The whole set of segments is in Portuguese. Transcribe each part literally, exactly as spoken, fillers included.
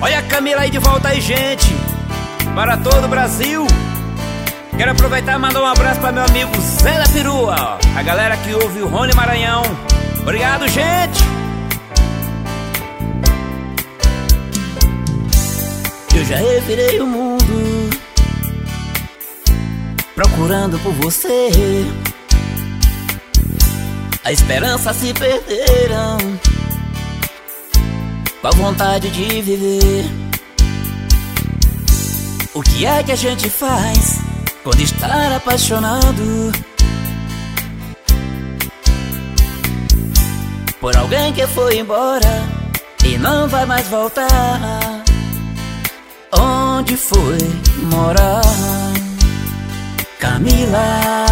Olha a Camila aí de volta aí, gente, para todo o Brasil. Quero aproveitar e mandar um abraço para meu amigo Zé da Perua, a galera que ouve o Rony Maranhão. Obrigado, gente. Eu já revirei o mundo procurando por você. A esperança se perderam com a vontade de viver. O que é que a gente faz quando está apaixonado por alguém que foi embora e não vai mais voltar? Onde foi morar? Camila,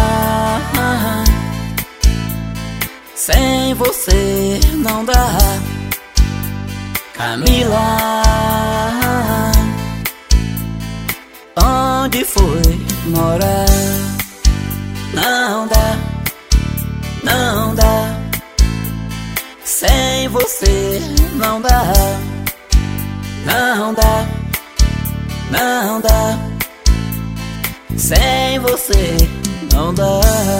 sem você não dá. Camila, onde foi morar? Não dá, não dá. Sem você não dá. Não dá, não dá. Sem você não dá.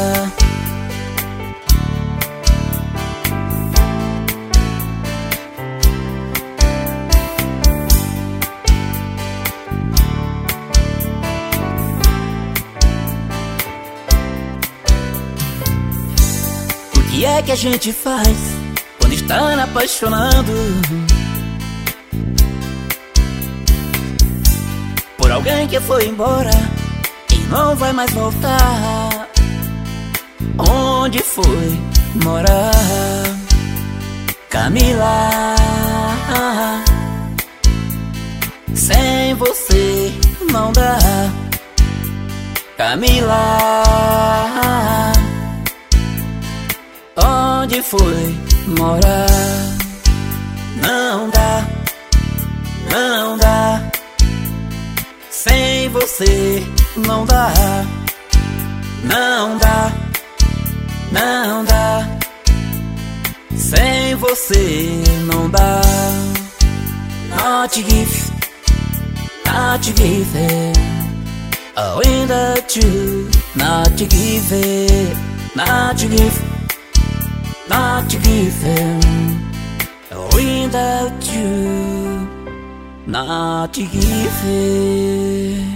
O que é que a gente faz quando está apaixonado por alguém que foi embora e não vai mais voltar? Onde foi morar? Camila, sem você não dá. Camila, onde foi morar? Não dá, não dá. Sem você não dá. Não dá, não dá. Sem você não dá. Not give, not give it. Oh, without you, not give it. Not give, not give it. Oh, without you, not give it.